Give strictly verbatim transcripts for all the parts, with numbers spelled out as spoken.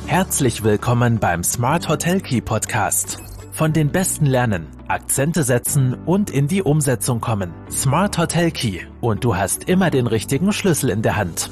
Herzlich willkommen beim Smart Hotel Key Podcast. Von den Besten lernen, Akzente setzen und in die Umsetzung kommen. Smart Hotel Key und du hast immer den richtigen Schlüssel in der Hand.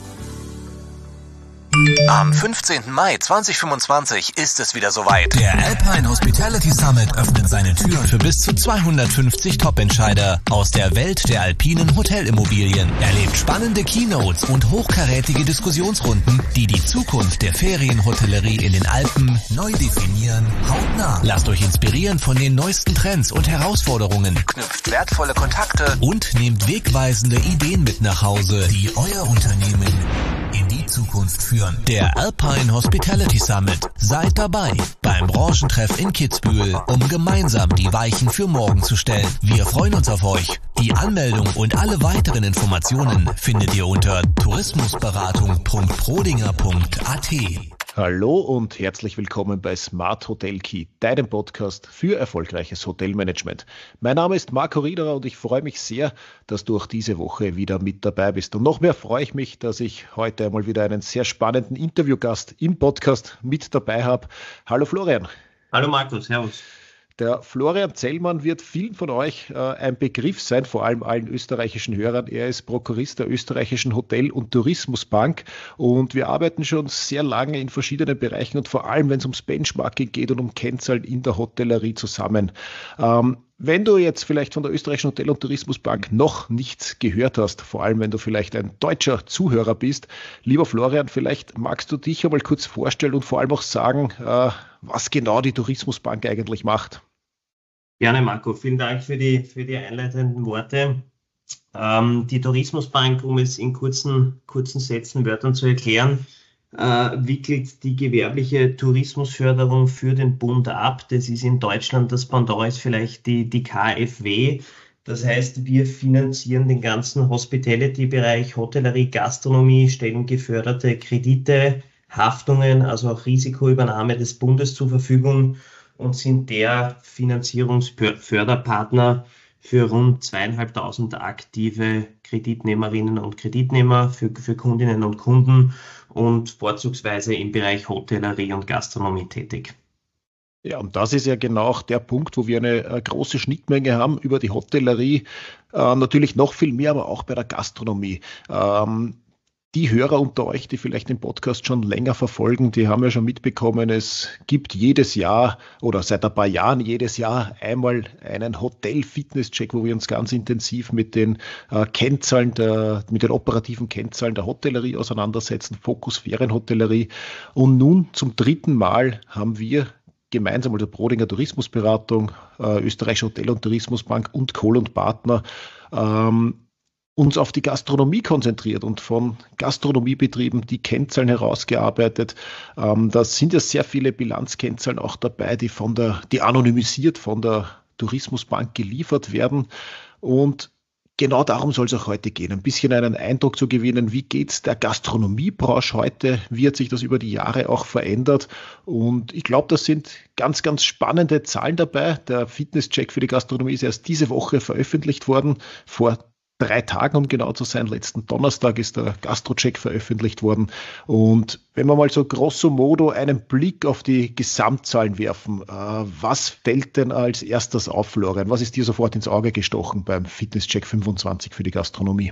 Am fünfzehnten Mai zweitausendfünfundzwanzig ist es wieder soweit. Der Alpine Hospitality Summit öffnet seine Türen für bis zu zweihundertfünfzig Top-Entscheider aus der Welt der alpinen Hotelimmobilien. Erlebt spannende Keynotes und hochkarätige Diskussionsrunden, die die Zukunft der Ferienhotellerie in den Alpen neu definieren, hautnah. Lasst euch inspirieren von den neuesten Trends und Herausforderungen. Knüpft wertvolle Kontakte und nehmt wegweisende Ideen mit nach Hause, die euer Unternehmen in die Zukunft führen. Der Alpine Hospitality Summit. Seid dabei beim Branchentreff in Kitzbühel, um gemeinsam die Weichen für morgen zu stellen. Wir freuen uns auf euch. Die Anmeldung und alle weiteren Informationen findet ihr unter tourismusberatung punkt prodinger punkt a t. Hallo und herzlich willkommen bei Smart Hotel Key, deinem Podcast für erfolgreiches Hotelmanagement. Mein Name ist Marco Riederer und ich freue mich sehr, dass du auch diese Woche wieder mit dabei bist. Und noch mehr freue ich mich, dass ich heute einmal wieder einen sehr spannenden Interviewgast im Podcast mit dabei habe. Hallo Florian. Hallo Marco, servus. Der Florian Zellmann wird vielen von euch äh, ein Begriff sein, vor allem allen österreichischen Hörern. Er ist Prokurist der österreichischen Hotel- und Tourismusbank und wir arbeiten schon sehr lange in verschiedenen Bereichen und vor allem, wenn es ums Benchmarking geht und um Kennzahlen in der Hotellerie zusammen. Ähm, Wenn du jetzt vielleicht von der österreichischen Hotel- und Tourismusbank noch nichts gehört hast, vor allem wenn du vielleicht ein deutscher Zuhörer bist, lieber Florian, vielleicht magst du dich einmal kurz vorstellen und vor allem auch sagen, äh, was genau die Tourismusbank eigentlich macht. Gerne, Marco. Vielen Dank für die, für die einleitenden Worte. Ähm, die Tourismusbank, um es in kurzen, kurzen Sätzen, Wörtern zu erklären, äh, wickelt die gewerbliche Tourismusförderung für den Bund ab. Das ist in Deutschland, das Pendant ist vielleicht die, die K f W. Das heißt, wir finanzieren den ganzen Hospitality-Bereich, Hotellerie, Gastronomie, stellen geförderte Kredite, Haftungen, also auch Risikoübernahme des Bundes zur Verfügung und sind der Finanzierungsförderpartner für rund zweieinhalbtausend aktive Kreditnehmerinnen und Kreditnehmer, für, für Kundinnen und Kunden und vorzugsweise im Bereich Hotellerie und Gastronomie tätig. Ja, und das ist ja genau auch der Punkt, wo wir eine, eine große Schnittmenge haben über die Hotellerie, äh, natürlich noch viel mehr, aber auch bei der Gastronomie. Ähm, Die Hörer unter euch, die vielleicht den Podcast schon länger verfolgen, die haben ja schon mitbekommen, es gibt jedes Jahr oder seit ein paar Jahren jedes Jahr einmal einen Hotel-Fitness-Check, wo wir uns ganz intensiv mit den äh, Kennzahlen, der, mit den operativen Kennzahlen der Hotellerie auseinandersetzen, Fokus Ferienhotellerie. Und nun zum dritten Mal haben wir gemeinsam, also Prodinger Tourismusberatung, äh, Österreichische Hotel- und Tourismusbank und Kohl und Partner, ähm, uns auf die Gastronomie konzentriert und von Gastronomiebetrieben die Kennzahlen herausgearbeitet. Ähm, da sind ja sehr viele Bilanzkennzahlen auch dabei, die von der, die anonymisiert von der Tourismusbank geliefert werden. Und genau darum soll es auch heute gehen, ein bisschen einen Eindruck zu gewinnen, wie geht es der Gastronomiebranche heute, wie hat sich das über die Jahre auch verändert. Und ich glaube, das sind ganz, ganz spannende Zahlen dabei. Der Fitnesscheck für die Gastronomie ist erst diese Woche veröffentlicht worden, vor drei Tagen, um genau zu sein. Letzten Donnerstag ist der Gastro-Check veröffentlicht worden. Und wenn wir mal so grosso modo einen Blick auf die Gesamtzahlen werfen, äh, was fällt denn als erstes auf, Florian? Was ist dir sofort ins Auge gestochen beim Fitnesscheck fünfundzwanzig für die Gastronomie?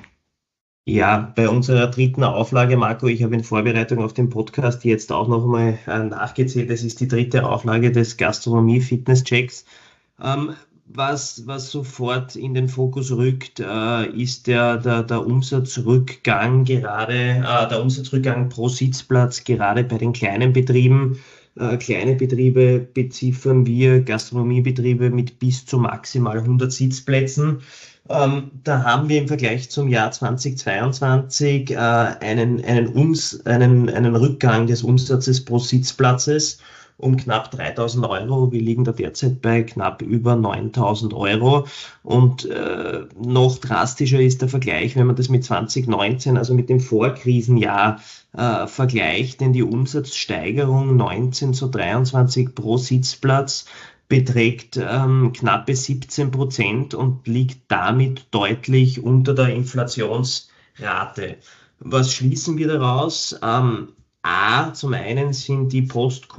Ja, bei unserer dritten Auflage, Marco, ich habe in Vorbereitung auf den Podcast jetzt auch noch mal äh, nachgezählt. Das ist die dritte Auflage des Gastronomie-Fitnesschecks. Ähm, Was, was sofort in den Fokus rückt, äh, ist der, der, der Umsatzrückgang gerade, äh, der Umsatzrückgang pro Sitzplatz gerade bei den kleinen Betrieben. Äh, kleine Betriebe beziffern wir, Gastronomiebetriebe mit bis zu maximal hundert Sitzplätzen. Ähm, da haben wir im Vergleich zum Jahr zweitausendzweiundzwanzig äh, einen, einen, Ums, einen, einen Rückgang des Umsatzes pro Sitzplatzes um knapp dreitausend Euro. Wir liegen da derzeit bei knapp über neuntausend Euro. Und äh, noch drastischer ist der Vergleich, wenn man das mit zwanzig neunzehn, also mit dem Vorkrisenjahr, äh, vergleicht, denn die Umsatzsteigerung neunzehn zu dreiundzwanzig pro Sitzplatz beträgt ähm, knappe siebzehn Prozent und liegt damit deutlich unter der Inflationsrate. Was schließen wir daraus? Ähm, A, zum einen sind die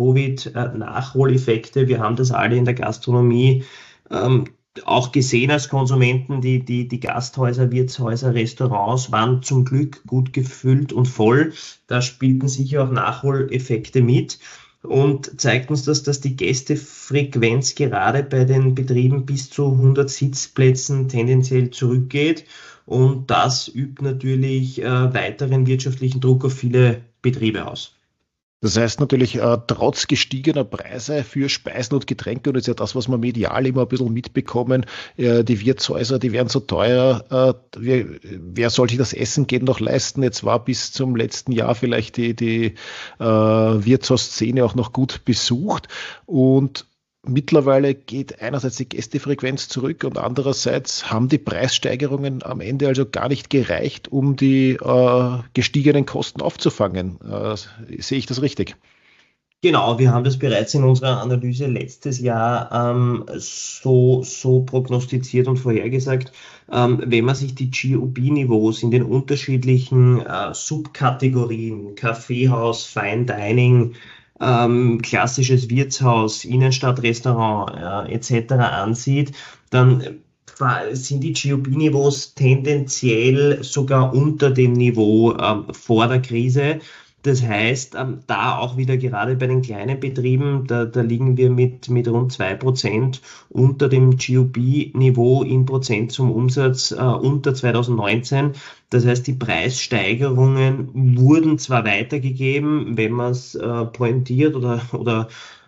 Post-Covid-Nachholeffekte, wir haben das alle in der Gastronomie ähm, auch gesehen als Konsumenten, die, die, die Gasthäuser, Wirtshäuser, Restaurants waren zum Glück gut gefüllt und voll. Da spielten sicher auch Nachholeffekte mit und zeigt uns, dass, dass die Gästefrequenz gerade bei den Betrieben bis zu hundert Sitzplätzen tendenziell zurückgeht. Und das übt natürlich äh, weiteren wirtschaftlichen Druck auf viele Betriebe aus. Das heißt natürlich, äh, trotz gestiegener Preise für Speisen und Getränke, und das ist ja das, was wir medial immer ein bisschen mitbekommen, äh, die Wirtshäuser, die werden so teuer, äh, wer, wer soll sich das Essen gehen noch leisten? Jetzt war bis zum letzten Jahr vielleicht die, die äh, Wirtshausszene auch noch gut besucht, und mittlerweile geht einerseits die Gästefrequenz zurück und andererseits haben die Preissteigerungen am Ende also gar nicht gereicht, um die äh, gestiegenen Kosten aufzufangen. Äh, sehe ich das richtig? Genau, wir haben das bereits in unserer Analyse letztes Jahr ähm, so, so prognostiziert und vorhergesagt. Ähm, wenn man sich die G O B-Niveaus in den unterschiedlichen äh, Subkategorien, Kaffeehaus, Fine Dining, ähm, klassisches Wirtshaus, Innenstadtrestaurant ja, et cetera ansieht, dann sind die G O B-Niveaus tendenziell sogar unter dem Niveau ähm, vor der Krise. Das heißt, ähm, da auch wieder gerade bei den kleinen Betrieben, da, da liegen wir mit, mit rund zwei Prozent unter dem G O B-Niveau in Prozent zum Umsatz äh, unter zwanzig neunzehn. Das heißt, die Preissteigerungen wurden zwar weitergegeben, wenn man es äh, pointiert oder, oder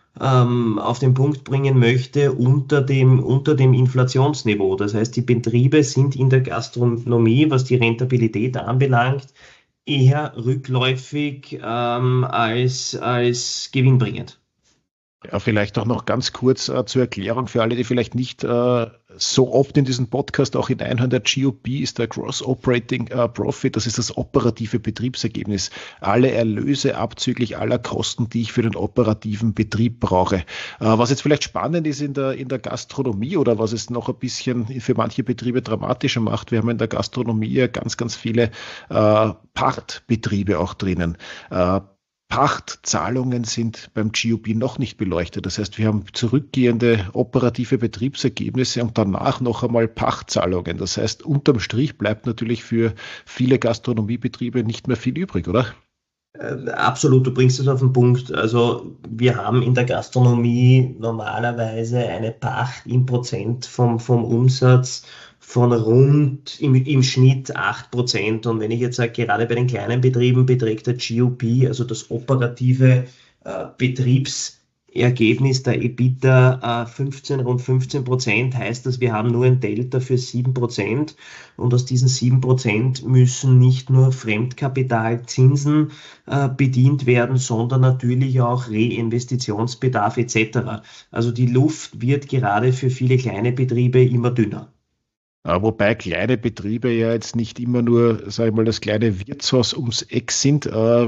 ähm, auf den Punkt bringen möchte, unter dem, unter dem Inflationsniveau. Das heißt, die Betriebe sind in der Gastronomie, was die Rentabilität anbelangt, eher rückläufig ähm, als, als gewinnbringend. Ja, vielleicht auch noch ganz kurz äh, zur Erklärung für alle, die vielleicht nicht äh, so oft in diesen Podcast auch hineinhören. Der G O B ist der Gross Operating äh, Profit, das ist das operative Betriebsergebnis. Alle Erlöse abzüglich aller Kosten, die ich für den operativen Betrieb brauche. Äh, was jetzt vielleicht spannend ist in der, in der Gastronomie oder was es noch ein bisschen für manche Betriebe dramatischer macht, wir haben in der Gastronomie ja ganz, ganz viele äh, Pachtbetriebe auch drinnen. Äh, Pachtzahlungen sind beim G O B noch nicht beleuchtet. Das heißt, wir haben zurückgehende operative Betriebsergebnisse und danach noch einmal Pachtzahlungen. Das heißt, unterm Strich bleibt natürlich für viele Gastronomiebetriebe nicht mehr viel übrig, oder? Äh, absolut, du bringst es auf den Punkt. Also wir haben in der Gastronomie normalerweise eine Pacht im Prozent vom, vom Umsatz von rund im, im Schnitt acht Prozent. Und wenn ich jetzt sage, gerade bei den kleinen Betrieben beträgt der G O B, also das operative äh, Betriebsergebnis der EBITDA, äh, fünfzehn, rund fünfzehn Prozent, heißt das, wir haben nur ein Delta für sieben Prozent. Und aus diesen sieben Prozent müssen nicht nur Fremdkapitalzinsen äh, bedient werden, sondern natürlich auch Reinvestitionsbedarf et cetera. Also die Luft wird gerade für viele kleine Betriebe immer dünner. Wobei kleine Betriebe ja jetzt nicht immer nur, sag ich mal, das kleine Wirtshaus ums Eck sind.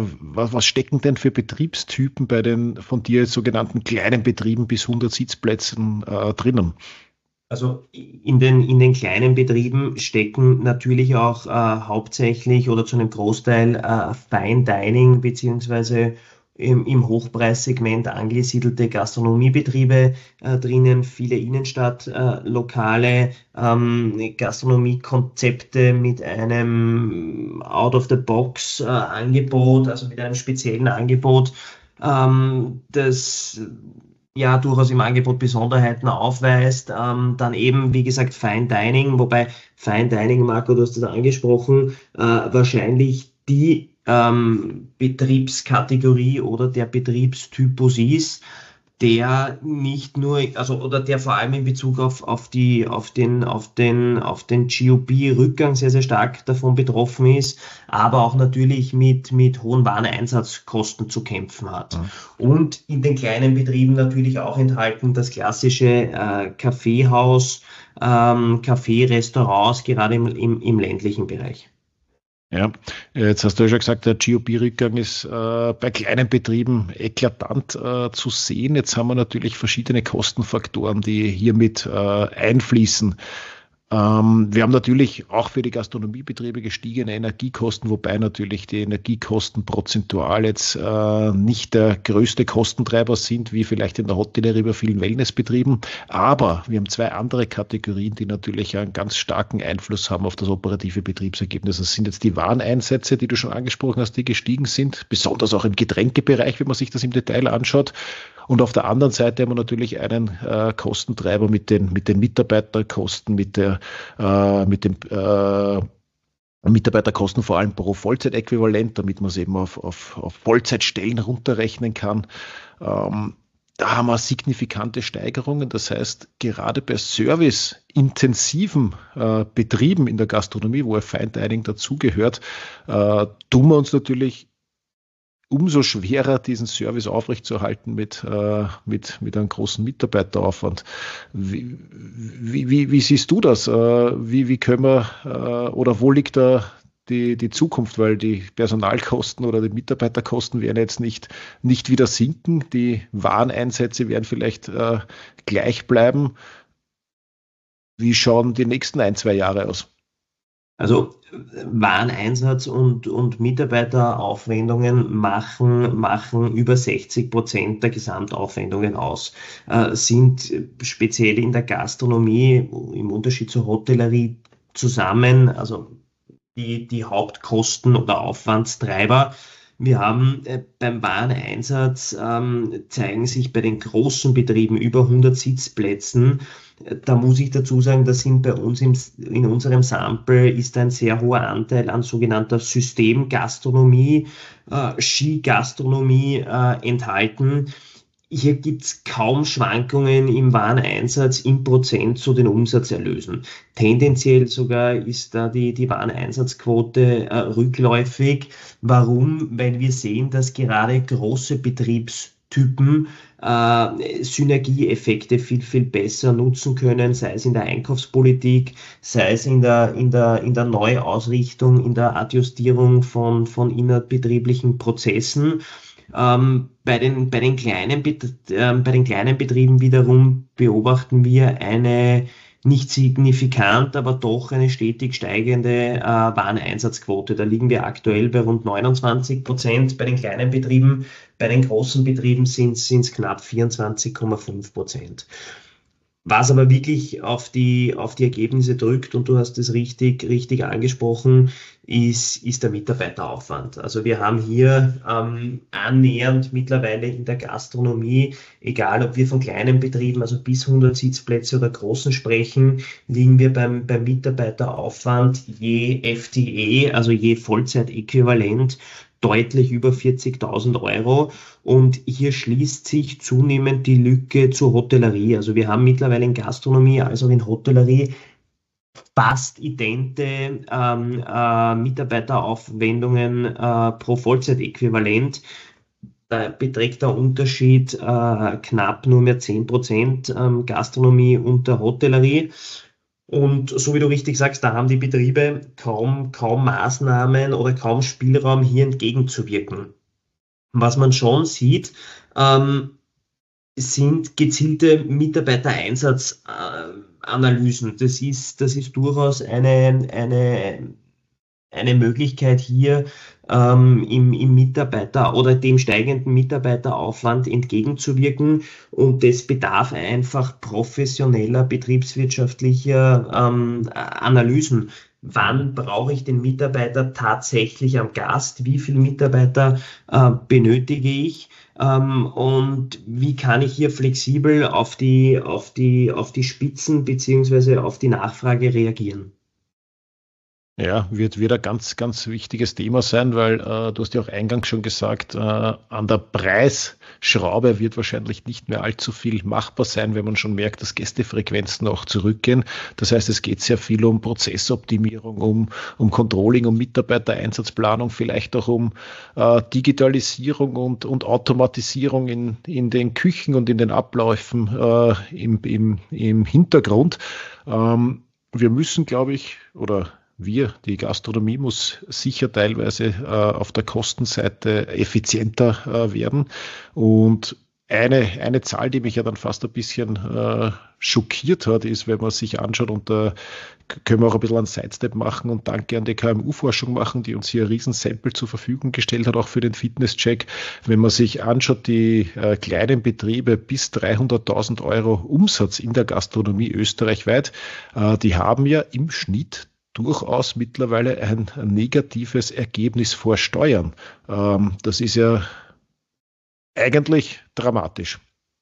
Was stecken denn für Betriebstypen bei den von dir sogenannten kleinen Betrieben bis hundert Sitzplätzen äh, drinnen? Also in den, in den kleinen Betrieben stecken natürlich auch äh, hauptsächlich oder zu einem Großteil äh, Fine Dining beziehungsweise Im, im Hochpreissegment angesiedelte Gastronomiebetriebe äh, drinnen, viele Innenstadtlokale, äh, ähm, Gastronomiekonzepte mit einem Out-of-the-Box-Angebot, äh, also mit einem speziellen Angebot, ähm, das ja durchaus im Angebot Besonderheiten aufweist. Ähm, dann eben, wie gesagt, Fine Dining, wobei Fine Dining, Marco, du hast das angesprochen, äh, wahrscheinlich die Ähm, Betriebskategorie oder der Betriebstypus ist, der nicht nur, also oder der vor allem in Bezug auf auf die auf den auf den auf den G O B-Rückgang sehr sehr stark davon betroffen ist, aber auch natürlich mit mit hohen Wareneinsatzkosten zu kämpfen hat. Ja. Und in den kleinen Betrieben natürlich auch enthalten das klassische äh, Kaffeehaus, ähm, Kaffee-Restaurants, gerade im, im, im ländlichen Bereich. Ja, jetzt hast du ja schon gesagt, der G O B-Rückgang ist äh, bei kleinen Betrieben eklatant äh, zu sehen. Jetzt haben wir natürlich verschiedene Kostenfaktoren, die hiermit äh, einfließen. Ähm, wir haben natürlich auch für die Gastronomiebetriebe gestiegene Energiekosten, wobei natürlich die Energiekosten prozentual jetzt äh, nicht der größte Kostentreiber sind, wie vielleicht in der Hotellerie bei vielen Wellnessbetrieben. Aber wir haben zwei andere Kategorien, die natürlich einen ganz starken Einfluss haben auf das operative Betriebsergebnis. Das sind jetzt die Wareneinsätze, die du schon angesprochen hast, die gestiegen sind, besonders auch im Getränkebereich, wenn man sich das im Detail anschaut. Und auf der anderen Seite haben wir natürlich einen äh, Kostentreiber mit den, mit den Mitarbeiterkosten, mit der, äh, mit dem äh, Mitarbeiterkosten vor allem pro Vollzeitäquivalent, damit man es eben auf, auf, auf Vollzeitstellen runterrechnen kann. Ähm, da haben wir signifikante Steigerungen. Das heißt, gerade bei serviceintensiven äh, Betrieben in der Gastronomie, wo ein Fine Dining dazugehört, äh, tun wir uns natürlich umso schwerer, diesen Service aufrechtzuerhalten mit, äh, mit, mit einem großen Mitarbeiteraufwand. Wie, wie, wie, wie siehst du das? Äh, wie, wie können wir, äh, oder wo liegt da die, die Zukunft? Weil die Personalkosten oder die Mitarbeiterkosten werden jetzt nicht, nicht wieder sinken. Die Wareneinsätze werden vielleicht äh, gleich bleiben. Wie schauen die nächsten ein, zwei Jahre aus? Also Wareneinsatz und, und Mitarbeiteraufwendungen machen, machen über sechzig Prozent der Gesamtaufwendungen aus, äh, sind speziell in der Gastronomie im Unterschied zur Hotellerie zusammen, also die, die Hauptkosten oder Aufwandstreiber. Wir haben äh, beim Wareneinsatz ähm, zeigen sich bei den großen Betrieben über hundert Sitzplätzen. Da muss ich dazu sagen, da sind bei uns im, in unserem Sample ist ein sehr hoher Anteil an sogenannter Systemgastronomie, äh, Skigastronomie äh, enthalten. Hier gibt's kaum Schwankungen im Wareneinsatz im Prozent zu den Umsatzerlösen. Tendenziell sogar ist da die, die Wareneinsatzquote äh, rückläufig. Warum? Weil wir sehen, dass gerade große Betriebstypen äh, Synergieeffekte viel, viel besser nutzen können, sei es in der Einkaufspolitik, sei es in der, in der, in der Neuausrichtung, in der Adjustierung von, von innerbetrieblichen Prozessen. Ähm, bei den, bei den kleinen, äh, bei den kleinen Betrieben wiederum beobachten wir eine nicht signifikant, aber doch eine stetig steigende äh, Wareneinsatzquote. Da liegen wir aktuell bei rund neunundzwanzig Prozent bei den kleinen Betrieben. Bei den großen Betrieben sind es knapp vierundzwanzig Komma fünf Prozent. Was aber wirklich auf die, auf die Ergebnisse drückt, und du hast es richtig, richtig angesprochen, ist, ist der Mitarbeiteraufwand. Also wir haben hier ähm, annähernd mittlerweile in der Gastronomie, egal ob wir von kleinen Betrieben, also bis hundert Sitzplätze oder großen sprechen, liegen wir beim, beim Mitarbeiteraufwand je F T E, also je Vollzeitäquivalent, deutlich über vierzigtausend Euro, und hier schließt sich zunehmend die Lücke zur Hotellerie. Also wir haben mittlerweile in Gastronomie als auch in Hotellerie fast idente ähm, äh, Mitarbeiteraufwendungen äh, pro Vollzeitäquivalent. Da beträgt der Unterschied äh, knapp nur mehr zehn Prozent ähm, Gastronomie und der Hotellerie. Und so wie du richtig sagst, da haben die Betriebe kaum, kaum Maßnahmen oder kaum Spielraum, hier entgegenzuwirken. Was man schon sieht, ähm, sind gezielte Mitarbeitereinsatzanalysen. Äh, das ist, das ist durchaus eine, eine, eine Möglichkeit, hier ähm, im, im Mitarbeiter oder dem steigenden Mitarbeiteraufwand entgegenzuwirken, und das bedarf einfach professioneller betriebswirtschaftlicher ähm, Analysen. Wann brauche ich den Mitarbeiter tatsächlich am Gast? Wie viele Mitarbeiter äh, benötige ich? Ähm, und wie kann ich hier flexibel auf die, auf die, auf die Spitzen beziehungsweise auf die Nachfrage reagieren? Ja, wird wieder ganz, ganz wichtiges Thema sein, weil äh, du hast ja auch eingangs schon gesagt, äh, an der Preisschraube wird wahrscheinlich nicht mehr allzu viel machbar sein, wenn man schon merkt, dass Gästefrequenzen auch zurückgehen. Das heißt, es geht sehr viel um Prozessoptimierung, um, um Controlling, um Mitarbeitereinsatzplanung, vielleicht auch um äh, Digitalisierung und, und Automatisierung in, in den Küchen und in den Abläufen äh, im, im, im Hintergrund. Ähm, wir müssen, glaube ich, oder Wir, die Gastronomie muss sicher teilweise äh, auf der Kostenseite effizienter äh, werden. Und Eine, eine Zahl, die mich ja dann fast ein bisschen äh, schockiert hat, ist, wenn man sich anschaut, und da können wir auch ein bisschen einen Sidestep machen und Danke an die K M U-Forschung machen, die uns hier ein Riesensample zur Verfügung gestellt hat, auch für den Fitnesscheck. Wenn man sich anschaut, die äh, kleinen Betriebe bis dreihunderttausend Euro Umsatz in der Gastronomie österreichweit, äh, die haben ja im Schnitt durchaus mittlerweile ein, ein negatives Ergebnis vor Steuern. Ähm, das ist ja eigentlich dramatisch.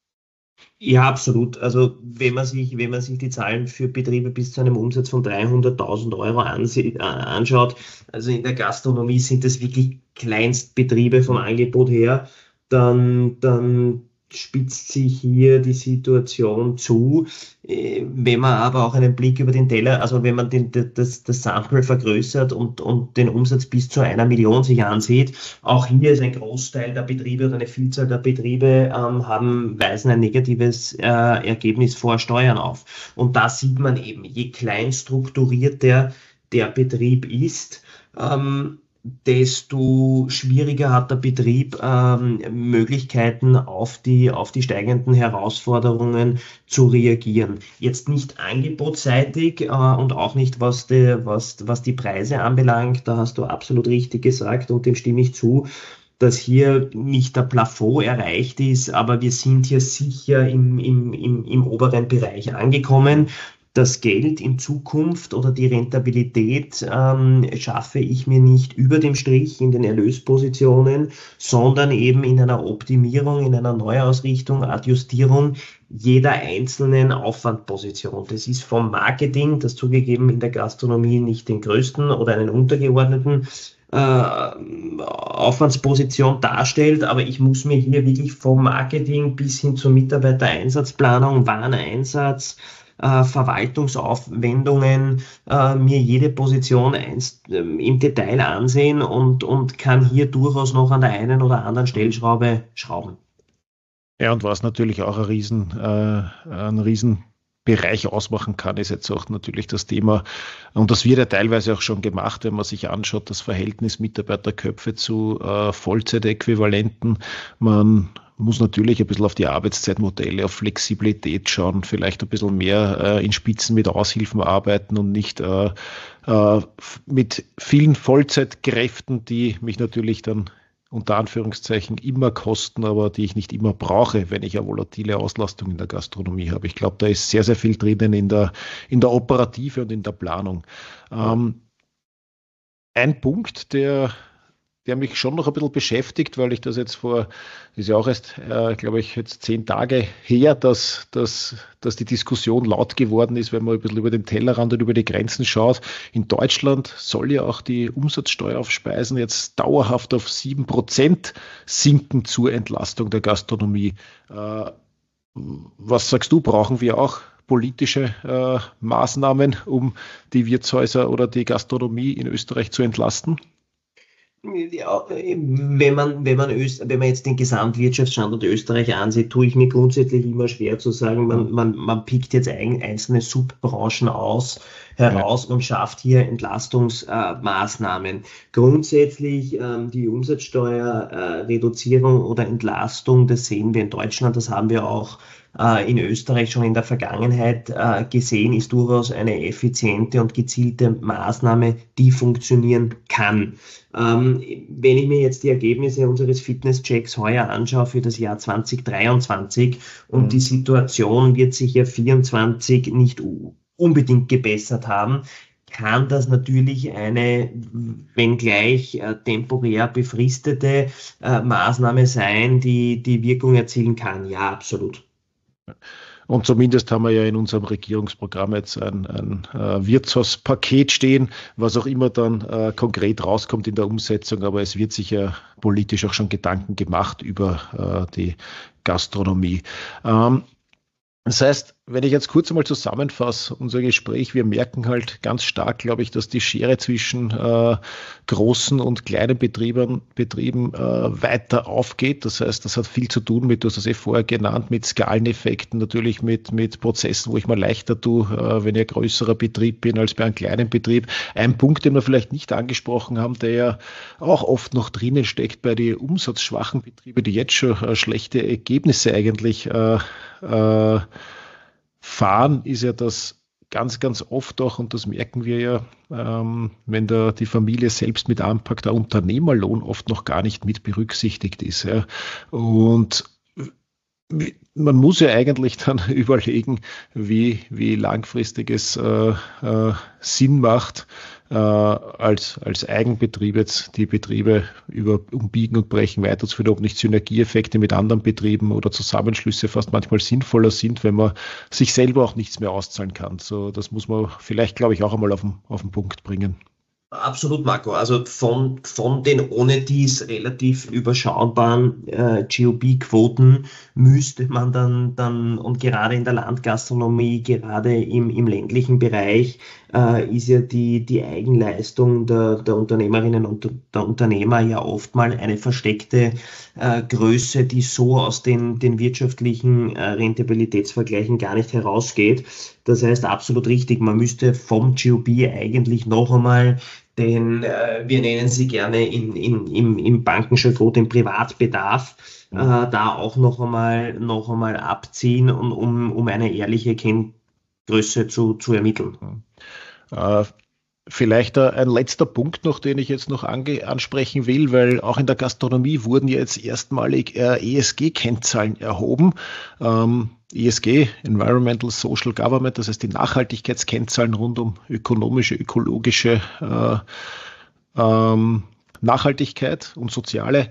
Ja, absolut. Also wenn man sich, wenn man sich die Zahlen für Betriebe bis zu einem Umsatz von dreihunderttausend Euro anse- äh, anschaut, also in der Gastronomie sind das wirklich Kleinstbetriebe vom Angebot her, dann, dann spitzt sich hier die Situation zu. Äh, Wenn man aber auch einen Blick über den Teller, also wenn man den, das, das Sample vergrößert und, und den Umsatz bis zu einer Million sich ansieht, auch hier ist ein Großteil der Betriebe oder eine Vielzahl der Betriebe ähm, haben, weisen ein negatives äh, Ergebnis vor Steuern auf. Und da sieht man eben, je klein strukturiert der, der Betrieb ist, ähm, desto schwieriger hat der Betrieb ähm, Möglichkeiten auf die, auf die steigenden Herausforderungen zu reagieren. Jetzt nicht angebotsseitig äh, und auch nicht was die, was, was die Preise anbelangt, da hast du absolut richtig gesagt und dem stimme ich zu, dass hier nicht der Plafond erreicht ist, aber wir sind hier sicher im, im, im, im oberen Bereich angekommen. Das Geld in Zukunft oder die Rentabilität ähm, schaffe ich mir nicht über dem Strich in den Erlöspositionen, sondern eben in einer Optimierung, in einer Neuausrichtung, Adjustierung jeder einzelnen Aufwandposition. Das ist vom Marketing, das zugegeben in der Gastronomie nicht den größten oder einen untergeordneten äh, Aufwandsposition darstellt, aber ich muss mir hier wirklich vom Marketing bis hin zur Mitarbeitereinsatzplanung, Wareneinsatz, Äh, Verwaltungsaufwendungen, äh, mir jede Position einst, äh, im Detail ansehen und, und kann hier durchaus noch an der einen oder anderen Stellschraube schrauben. Ja, und was natürlich auch ein riesen, äh, ein riesen Bereich ausmachen kann, ist jetzt auch natürlich das Thema, und das wird ja teilweise auch schon gemacht, wenn man sich anschaut, das Verhältnis Mitarbeiterköpfe zu äh, Vollzeitäquivalenten. Man muss natürlich ein bisschen auf die Arbeitszeitmodelle, auf Flexibilität schauen, vielleicht ein bisschen mehr äh, in Spitzen mit Aushilfen arbeiten und nicht äh, äh, mit vielen Vollzeitkräften, die mich natürlich dann unter Anführungszeichen immer kosten, aber die ich nicht immer brauche, wenn ich eine volatile Auslastung in der Gastronomie habe. Ich glaube, da ist sehr, sehr viel drinnen in der, in der Operative und in der Planung. Ähm, ein Punkt, der der mich schon noch ein bisschen beschäftigt, weil ich das jetzt vor, das ist ja auch erst, äh, glaube ich, jetzt zehn Tage her, dass, dass, dass die Diskussion laut geworden ist, wenn man ein bisschen über den Tellerrand und über die Grenzen schaut. In Deutschland soll ja auch die Umsatzsteuer auf Speisen jetzt dauerhaft auf sieben Prozent sinken zur Entlastung der Gastronomie. Äh, was sagst du, brauchen wir auch politische äh, Maßnahmen, um die Wirtshäuser oder die Gastronomie in Österreich zu entlasten? Ja, wenn man, wenn man Öst, wenn man jetzt den Gesamtwirtschaftsstandort Österreich ansieht, tue ich mir grundsätzlich immer schwer zu sagen, man, man, man pickt jetzt ein, einzelne Subbranchen aus, heraus ja. und schafft hier Entlastungsmaßnahmen. Äh, Grundsätzlich ähm, die Umsatzsteuerreduzierung äh, oder Entlastung, das sehen wir in Deutschland, das haben wir auch äh, in Österreich schon in der Vergangenheit äh, gesehen, ist durchaus eine effiziente und gezielte Maßnahme, die funktionieren kann. Ähm, wenn ich mir jetzt die Ergebnisse unseres Fitnesschecks heuer anschaue für das Jahr zwanzig dreiundzwanzig und mhm. die Situation wird sich ja vierundzwanzig nicht unbedingt gebessert haben, kann das natürlich eine, wenngleich äh, temporär befristete äh, Maßnahme sein, die die Wirkung erzielen kann. Ja, absolut. Und zumindest haben wir ja in unserem Regierungsprogramm jetzt ein, ein äh, Wirtshauspaket stehen, was auch immer dann äh, konkret rauskommt in der Umsetzung. Aber es wird sich ja politisch auch schon Gedanken gemacht über äh, die Gastronomie. Ähm, Das heißt, wenn ich jetzt kurz einmal zusammenfasse, unser Gespräch, wir merken halt ganz stark, glaube ich, dass die Schere zwischen äh, großen und kleinen Betrieben, Betrieben äh, weiter aufgeht. Das heißt, das hat viel zu tun mit, du hast es eh vorher genannt, mit Skaleneffekten, natürlich mit, mit Prozessen, wo ich mal leichter tue, äh, wenn ich ein größerer Betrieb bin als bei einem kleinen Betrieb. Ein Punkt, den wir vielleicht nicht angesprochen haben, der ja auch oft noch drinnen steckt bei den umsatzschwachen Betrieben, die jetzt schon äh, schlechte Ergebnisse eigentlich äh, äh, fahren, ist ja das ganz, ganz oft auch, und das merken wir ja, ähm, wenn da die Familie selbst mit anpackt, der Unternehmerlohn oft noch gar nicht mit berücksichtigt ist. Ja. Und man muss ja eigentlich dann überlegen, wie, wie langfristig es äh, äh, Sinn macht, äh, als, als Eigenbetrieb jetzt die Betriebe über Umbiegen und Brechen weiterzuführen, ob nicht Synergieeffekte mit anderen Betrieben oder Zusammenschlüsse fast manchmal sinnvoller sind, wenn man sich selber auch nichts mehr auszahlen kann. So, das muss man vielleicht, glaube ich, auch einmal auf den, auf den Punkt bringen. Absolut, Marco. Also von, von den ohne dies relativ überschaubaren äh, G O B-Quoten müsste man dann, dann, und gerade in der Landgastronomie, gerade im, im ländlichen Bereich, äh, ist ja die, die Eigenleistung der, der Unternehmerinnen und der Unternehmer ja oft mal eine versteckte äh, Größe, die so aus den, den wirtschaftlichen äh, Rentabilitätsvergleichen gar nicht herausgeht. Das heißt, absolut richtig, man müsste vom G O B eigentlich noch einmal den, äh, wir nennen sie gerne in, in, im, im Bankenjargon den Privatbedarf, äh, da auch noch einmal, noch einmal abziehen, und, um, um eine ehrliche Kenngröße zu, zu ermitteln. Äh, Vielleicht ein letzter Punkt noch, den ich jetzt noch ange- ansprechen will, weil auch in der Gastronomie wurden jetzt erstmalig äh, E S G-Kennzahlen erhoben. Ähm, E S G, Environmental Social Government, das heißt die Nachhaltigkeitskennzahlen rund um ökonomische, ökologische äh, ähm, Nachhaltigkeit und soziale.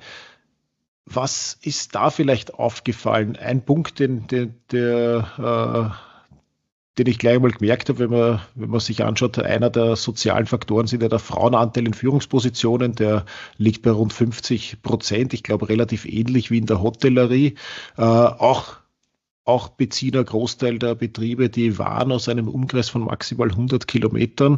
Was ist da vielleicht aufgefallen? Ein Punkt, den, den, der äh, den ich gleich mal gemerkt habe, wenn man, wenn man sich anschaut, einer der sozialen Faktoren sind ja der Frauenanteil in Führungspositionen, der liegt bei rund fünfzig Prozent, ich glaube relativ ähnlich wie in der Hotellerie. Äh, auch, auch beziehen ein Großteil der Betriebe die Waren aus einem Umkreis von maximal hundert Kilometern.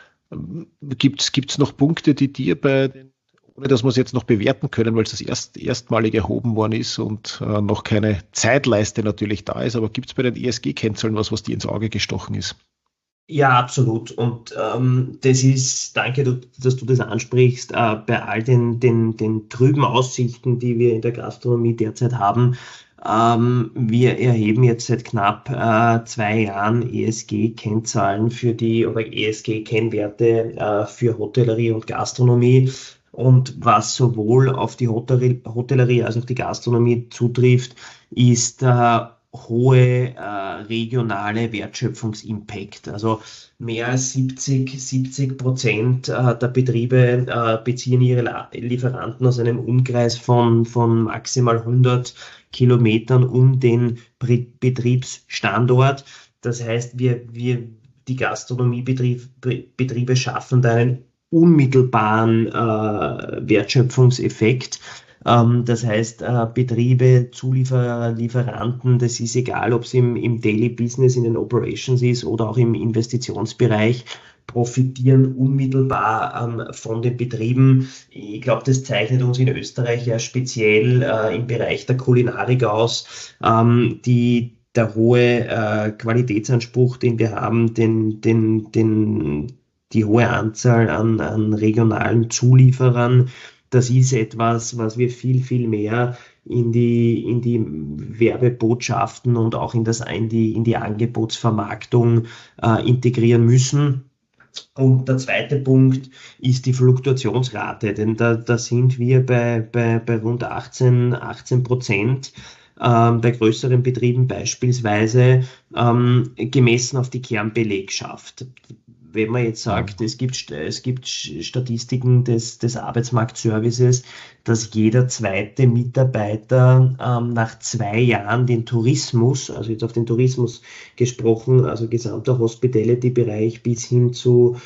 Gibt es noch Punkte, die dir bei den, ohne dass wir es jetzt noch bewerten können, weil es das erst, erstmalig erhoben worden ist und äh, noch keine Zeitleiste natürlich da ist, aber gibt es bei den E S G-Kennzahlen was, was dir ins Auge gestochen ist? Ja, absolut. Und ähm, das ist, danke, du, dass du das ansprichst, äh, bei all den, den, den trüben Aussichten, die wir in der Gastronomie derzeit haben. Ähm, wir erheben jetzt seit knapp äh, zwei Jahren E S G-Kennzahlen für die, oder E S G-Kennwerte äh, für Hotellerie und Gastronomie. Und was sowohl auf die Hotellerie als auch die Gastronomie zutrifft, ist der hohe äh, regionale Wertschöpfungsimpact. Also mehr als siebzig Prozent äh, der Betriebe äh, beziehen ihre La- Lieferanten aus einem Umkreis von, von maximal hundert Kilometern um den Be- Betriebsstandort. Das heißt, wir, wir die Gastronomiebetriebe Betriebe schaffen da einen unmittelbaren äh, Wertschöpfungseffekt. Ähm, das heißt, äh, Betriebe, Zulieferer, Lieferanten, das ist egal, ob es im, im Daily Business, in den Operations ist oder auch im Investitionsbereich, profitieren unmittelbar ähm, von den Betrieben. Ich glaube, das zeichnet uns in Österreich ja speziell äh, im Bereich der Kulinarik aus, ähm, die der hohe äh, Qualitätsanspruch, den wir haben, den, den, den die hohe Anzahl an, an regionalen Zulieferern, das ist etwas, was wir viel, viel mehr in die, in die Werbebotschaften und auch in, das, in, die, in die Angebotsvermarktung äh, integrieren müssen. Und der zweite Punkt ist die Fluktuationsrate, denn da, da sind wir bei, bei, bei rund achtzehn Prozent. Ähm, bei größeren Betrieben beispielsweise ähm, gemessen auf die Kernbelegschaft. Wenn man jetzt sagt, es gibt, es gibt Statistiken des, des Arbeitsmarktservices, dass jeder zweite Mitarbeiter ähm, nach zwei Jahren den Tourismus, also jetzt auf den Tourismus gesprochen, also gesamter Hospitality-Bereich bis hin zu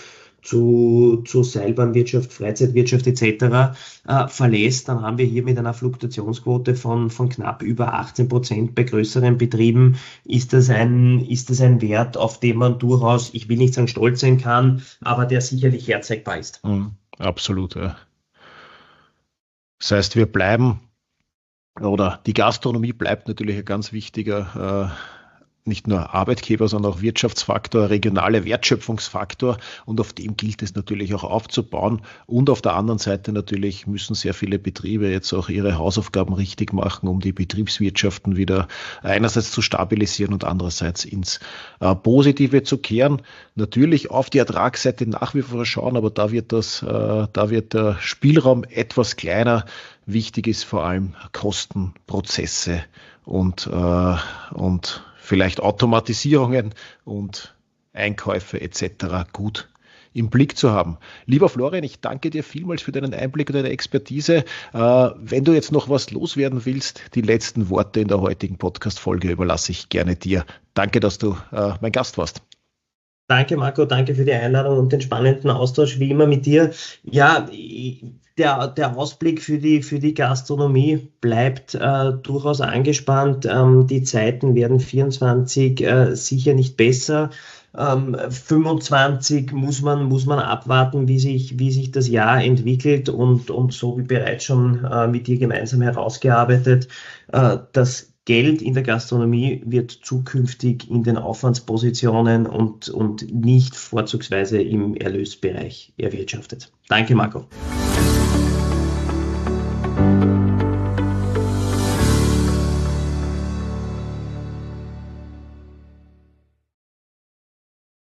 zu, zu Seilbahnwirtschaft, Freizeitwirtschaft et cetera äh, verlässt, dann haben wir hier mit einer Fluktuationsquote von, von knapp über achtzehn Prozent bei größeren Betrieben. Ist das ein, ist das ein Wert, auf den man durchaus, ich will nicht sagen stolz sein kann, aber der sicherlich herzeigbar ist? Mhm, absolut, ja. Das heißt, wir bleiben, oder die Gastronomie bleibt natürlich ein ganz wichtiger äh, nicht nur Arbeitgeber, sondern auch Wirtschaftsfaktor, regionale Wertschöpfungsfaktor, und auf dem gilt es natürlich auch aufzubauen. Und auf der anderen Seite natürlich müssen sehr viele Betriebe jetzt auch ihre Hausaufgaben richtig machen, um die Betriebswirtschaften wieder einerseits zu stabilisieren und andererseits ins äh, Positive zu kehren. Natürlich auf die Ertragsseite nach wie vor schauen, aber da wird das, äh, da wird der Spielraum etwas kleiner. Wichtig ist vor allem Kosten, Prozesse und, äh, und vielleicht Automatisierungen und Einkäufe et cetera gut im Blick zu haben. Lieber Florian, ich danke dir vielmals für deinen Einblick und deine Expertise. Äh, wenn du jetzt noch was loswerden willst, die letzten Worte in der heutigen Podcast-Folge überlasse ich gerne dir. Danke, dass du äh, mein Gast warst. Danke, Marco, danke für die Einladung und den spannenden Austausch, wie immer mit dir. Ja, der, der Ausblick für die, für die Gastronomie bleibt äh, durchaus angespannt. Ähm, die Zeiten werden vierundzwanzig äh, sicher nicht besser. Ähm, fünfundzwanzig muss man, muss man abwarten, wie sich, wie sich das Jahr entwickelt, und, und so wie bereits schon äh, mit dir gemeinsam herausgearbeitet, äh, das Geld in der Gastronomie wird zukünftig in den Aufwandspositionen und, und nicht vorzugsweise im Erlösbereich erwirtschaftet. Danke, Marco.